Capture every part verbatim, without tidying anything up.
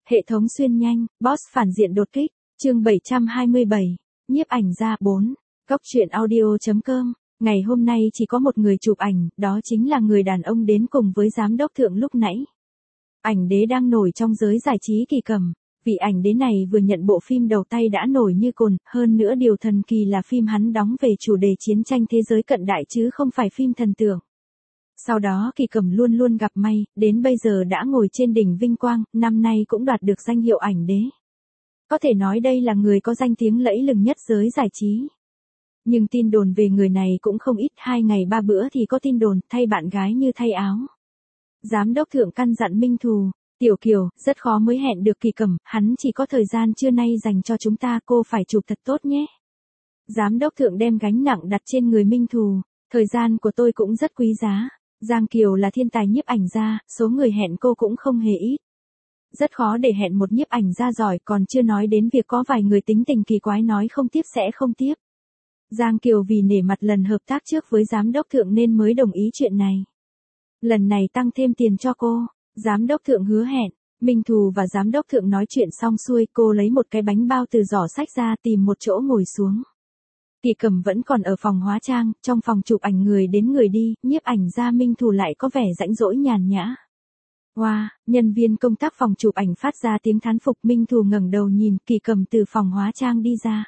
Hệ thống xuyên nhanh, boss phản diện đột kích, chương bảy trăm hai mươi bảy, nhiếp ảnh gia bốn, góc truyện audio.com. Ngày hôm nay chỉ có một người chụp ảnh, đó chính là người đàn ông đến cùng với giám đốc Thượng lúc nãy. Ảnh đế đang nổi trong giới giải trí kỳ cẩm, vị ảnh đế này vừa nhận bộ phim đầu tay đã nổi như cồn, hơn nữa điều thần kỳ là phim hắn đóng về chủ đề chiến tranh thế giới cận đại chứ không phải phim thần tượng. Sau đó Kỳ Cẩm luôn luôn gặp may, đến bây giờ đã ngồi trên đỉnh vinh quang, năm nay cũng đoạt được danh hiệu ảnh đế. Có thể nói đây là người có danh tiếng lẫy lừng nhất giới giải trí. Nhưng tin đồn về người này cũng không ít, hai ngày ba bữa thì có tin đồn thay bạn gái như thay áo. Giám đốc Thượng căn dặn Minh Thù, Tiểu Kiều, rất khó mới hẹn được Kỳ Cẩm, hắn chỉ có thời gian trưa nay dành cho chúng ta, cô phải chụp thật tốt nhé. Giám đốc Thượng đem gánh nặng đặt trên người Minh Thù, thời gian của tôi cũng rất quý giá. Giang Kiều là thiên tài nhiếp ảnh gia, số người hẹn cô cũng không hề ít. Rất khó để hẹn một nhiếp ảnh gia giỏi, còn chưa nói đến việc có vài người tính tình kỳ quái nói không tiếp sẽ không tiếp. Giang Kiều vì nể mặt lần hợp tác trước với giám đốc Thượng nên mới đồng ý chuyện này. Lần này tăng thêm tiền cho cô, giám đốc Thượng hứa hẹn. Minh Thù và giám đốc Thượng nói chuyện xong xuôi, cô lấy một cái bánh bao từ giỏ sách ra tìm một chỗ ngồi xuống. Kỳ Cẩm vẫn còn ở phòng hóa trang, trong phòng chụp ảnh người đến người đi, nhiếp ảnh gia Minh Thù lại có vẻ rãnh rỗi nhàn nhã. Wow, nhân viên công tác phòng chụp ảnh phát ra tiếng thán phục. Minh Thù ngẩng đầu nhìn, Kỳ Cẩm từ phòng hóa trang đi ra.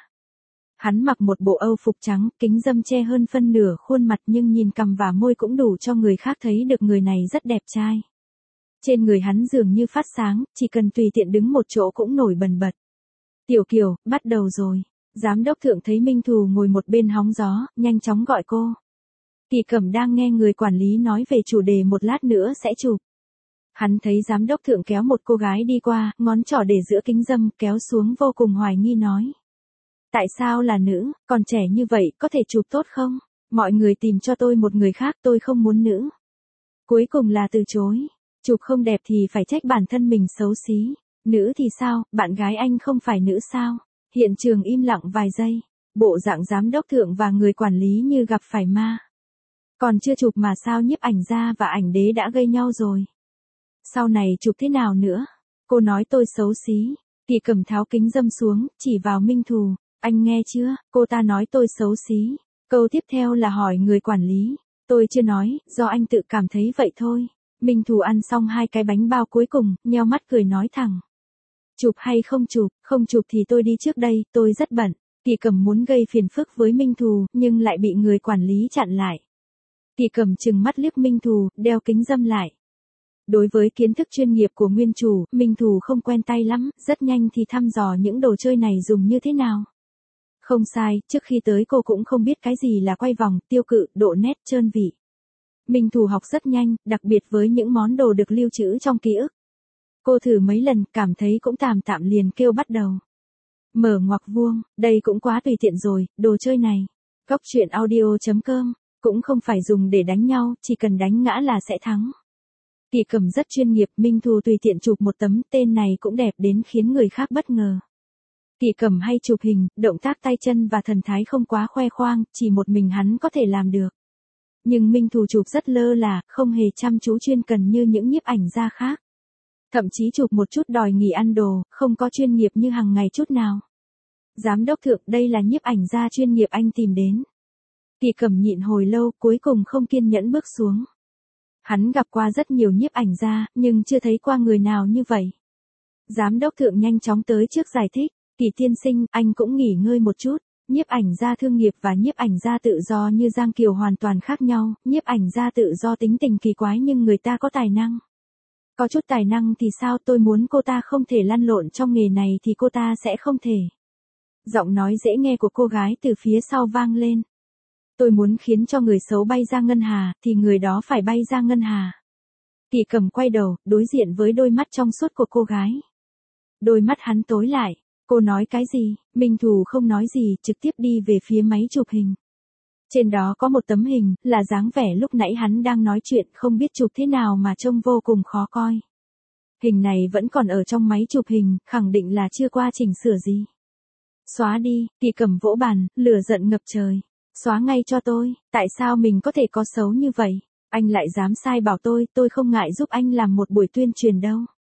Hắn mặc một bộ âu phục trắng, kính râm che hơn phân nửa khuôn mặt nhưng nhìn cằm và môi cũng đủ cho người khác thấy được người này rất đẹp trai. Trên người hắn dường như phát sáng, chỉ cần tùy tiện đứng một chỗ cũng nổi bần bật. Tiểu Kiều, bắt đầu rồi. Giám đốc Thượng thấy Minh Thù ngồi một bên hóng gió, nhanh chóng gọi cô. Kỳ Cẩm đang nghe người quản lý nói về chủ đề một lát nữa sẽ chụp. Hắn thấy giám đốc Thượng kéo một cô gái đi qua, ngón trỏ để giữa kính râm, kéo xuống vô cùng hoài nghi nói. Tại sao là nữ, còn trẻ như vậy, có thể chụp tốt không? Mọi người tìm cho tôi một người khác, tôi không muốn nữ. Cuối cùng là từ chối. Chụp không đẹp thì phải trách bản thân mình xấu xí. Nữ thì sao, bạn gái anh không phải nữ sao? Hiện trường im lặng vài giây, bộ dạng giám đốc Thượng và người quản lý như gặp phải ma. Còn chưa chụp mà sao nhiếp ảnh gia và ảnh đế đã gây nhau rồi. Sau này chụp thế nào nữa? Cô nói tôi xấu xí. Kỳ Cẩm tháo kính râm xuống, chỉ vào Minh Thù. Anh nghe chưa, cô ta nói tôi xấu xí. Câu tiếp theo là hỏi người quản lý. Tôi chưa nói, do anh tự cảm thấy vậy thôi. Minh Thù ăn xong hai cái bánh bao cuối cùng, nheo mắt cười nói thẳng. Chụp hay không chụp, không chụp thì tôi đi trước đây, tôi rất bận. Kỳ Cẩm muốn gây phiền phức với Minh Thù, nhưng lại bị người quản lý chặn lại. Kỳ Cẩm trừng mắt liếc Minh Thù, đeo kính râm lại. Đối với kiến thức chuyên nghiệp của nguyên chủ, Minh Thù không quen tay lắm, rất nhanh thì thăm dò những đồ chơi này dùng như thế nào. Không sai, trước khi tới cô cũng không biết cái gì là quay vòng, tiêu cự, độ nét, trơn vị. Minh Thù học rất nhanh, đặc biệt với những món đồ được lưu trữ trong ký ức. Cô thử mấy lần, cảm thấy cũng tạm tạm liền kêu bắt đầu. Mở ngoặc vuông, đây cũng quá tùy tiện rồi, đồ chơi này. Góc truyện audio.com, cũng không phải dùng để đánh nhau, chỉ cần đánh ngã là sẽ thắng. Kỳ Cẩm rất chuyên nghiệp, Minh Thù tùy tiện chụp một tấm, tên này cũng đẹp đến khiến người khác bất ngờ. Kỳ Cẩm hay chụp hình, động tác tay chân và thần thái không quá khoe khoang, chỉ một mình hắn có thể làm được. Nhưng Minh Thù chụp rất lơ là, không hề chăm chú chuyên cần như những nhiếp ảnh gia khác. Thậm chí chụp một chút đòi nghỉ ăn đồ, không có chuyên nghiệp như hàng ngày chút nào. Giám đốc Thượng, đây là nhiếp ảnh gia chuyên nghiệp anh tìm đến. Kỳ Cẩm nhịn hồi lâu, cuối cùng không kiên nhẫn bước xuống. Hắn gặp qua rất nhiều nhiếp ảnh gia, nhưng chưa thấy qua người nào như vậy. Giám đốc Thượng nhanh chóng tới trước giải thích. Kỳ tiên sinh, anh cũng nghỉ ngơi một chút. Nhiếp ảnh gia thương nghiệp và nhiếp ảnh gia tự do như Giang Kiều hoàn toàn khác nhau. Nhiếp ảnh gia tự do tính tình kỳ quái nhưng người ta có tài năng. Có chút tài năng thì sao, tôi muốn cô ta không thể lăn lộn trong nghề này thì cô ta sẽ không thể. Giọng nói dễ nghe của cô gái từ phía sau vang lên. Tôi muốn khiến cho người xấu bay ra ngân hà, thì người đó phải bay ra ngân hà. Kỳ Cẩm quay đầu, đối diện với đôi mắt trong suốt của cô gái. Đôi mắt hắn tối lại. Cô nói cái gì? Minh Thù không nói gì, trực tiếp đi về phía máy chụp hình. Trên đó có một tấm hình, là dáng vẻ lúc nãy hắn đang nói chuyện, không biết chụp thế nào mà trông vô cùng khó coi. Hình này vẫn còn ở trong máy chụp hình, khẳng định là chưa qua chỉnh sửa gì. Xóa đi, Kỳ Cẩm vỗ bàn, lửa giận ngập trời. Xóa ngay cho tôi, tại sao mình có thể có xấu như vậy? Anh lại dám sai bảo tôi, tôi không ngại giúp anh làm một buổi tuyên truyền đâu.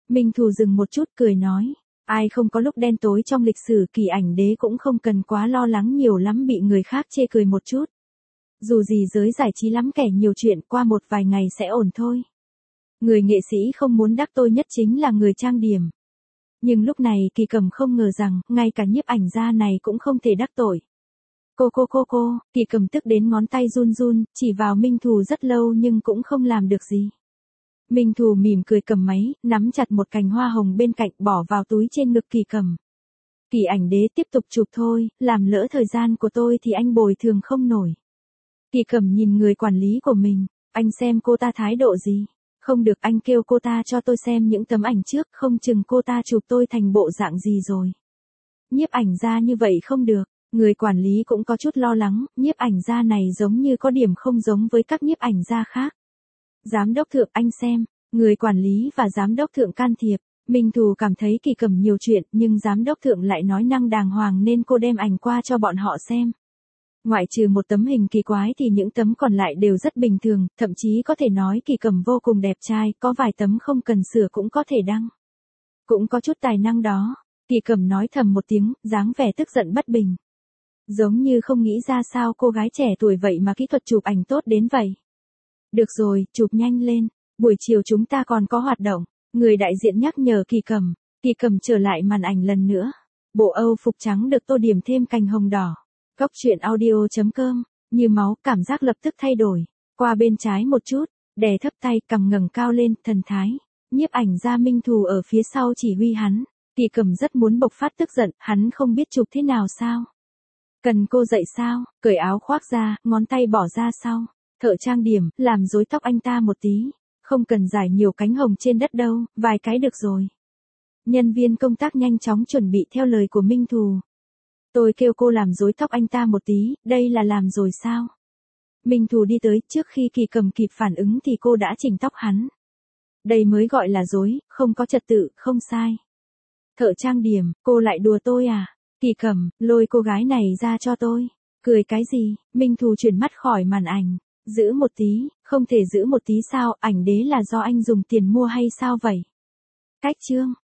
Minh Thù dừng một chút cười nói. Ai không có lúc đen tối trong lịch sử, Kỳ Ảnh Đế cũng không cần quá lo lắng nhiều lắm bị người khác chê cười một chút. Dù gì giới giải trí lắm kẻ nhiều chuyện, qua một vài ngày sẽ ổn thôi. Người nghệ sĩ không muốn đắc tội nhất chính là người trang điểm. Nhưng lúc này Kỳ Cẩm không ngờ rằng, ngay cả nhiếp ảnh gia này cũng không thể đắc tội. Cô cô cô cô, Kỳ Cẩm tức đến ngón tay run run, chỉ vào Minh Thù rất lâu nhưng cũng không làm được gì. Minh Thù mỉm cười cầm máy, nắm chặt một cành hoa hồng bên cạnh bỏ vào túi trên ngực Kỳ Cẩm. Kỳ Ảnh Đế tiếp tục chụp thôi, làm lỡ thời gian của tôi thì anh bồi thường không nổi. Kỳ Cẩm nhìn người quản lý của mình, anh xem cô ta thái độ gì. Không được, anh kêu cô ta cho tôi xem những tấm ảnh trước, không chừng cô ta chụp tôi thành bộ dạng gì rồi. Nhiếp ảnh gia như vậy không được, người quản lý cũng có chút lo lắng, nhiếp ảnh gia này giống như có điểm không giống với các nhiếp ảnh gia khác. Giám đốc thượng, anh xem, người quản lý và giám đốc thượng can thiệp. Minh Thù cảm thấy Kỳ Cẩm nhiều chuyện, nhưng giám đốc thượng lại nói năng đàng hoàng nên cô đem ảnh qua cho bọn họ xem. Ngoại trừ một tấm hình kỳ quái thì những tấm còn lại đều rất bình thường, thậm chí có thể nói Kỳ Cẩm vô cùng đẹp trai, có vài tấm không cần sửa cũng có thể đăng. Cũng có chút tài năng đó. Kỳ Cẩm nói thầm một tiếng, dáng vẻ tức giận bất bình. Giống như không nghĩ ra sao cô gái trẻ tuổi vậy mà kỹ thuật chụp ảnh tốt đến vậy. Được rồi, chụp nhanh lên, buổi chiều chúng ta còn có hoạt động. Người đại diện nhắc nhở Kỳ Cẩm. Kỳ Cẩm trở lại màn ảnh lần nữa. Bộ Âu phục trắng được tô điểm thêm cành hồng đỏ. Góc truyện audio chấm com, như máu, cảm giác lập tức thay đổi. Qua bên trái một chút, đè thấp tay, cằm ngẩng cao lên, thần thái. Nhiếp ảnh gia Minh Thù ở phía sau chỉ huy hắn. Kỳ Cẩm rất muốn bộc phát tức giận, hắn không biết chụp thế nào sao. Cần cô dạy sao, cởi áo khoác ra, ngón tay bỏ ra sau. Thợ trang điểm, làm rối tóc anh ta một tí. Không cần giải nhiều cánh hồng trên đất đâu, vài cái được rồi. Nhân viên công tác nhanh chóng chuẩn bị theo lời của Minh Thù. Tôi kêu cô làm rối tóc anh ta một tí, đây là làm rồi sao? Minh Thù đi tới, trước khi Kỳ Cẩm kịp phản ứng thì cô đã chỉnh tóc hắn. Đây mới gọi là rối, không có trật tự, không sai. Thợ trang điểm, cô lại đùa tôi à? Kỳ Cẩm, lôi cô gái này ra cho tôi. Cười cái gì? Minh Thù chuyển mắt khỏi màn ảnh. Giữ một tí, không thể giữ một tí sao, ảnh đế là do anh dùng tiền mua hay sao vậy? Cách chương.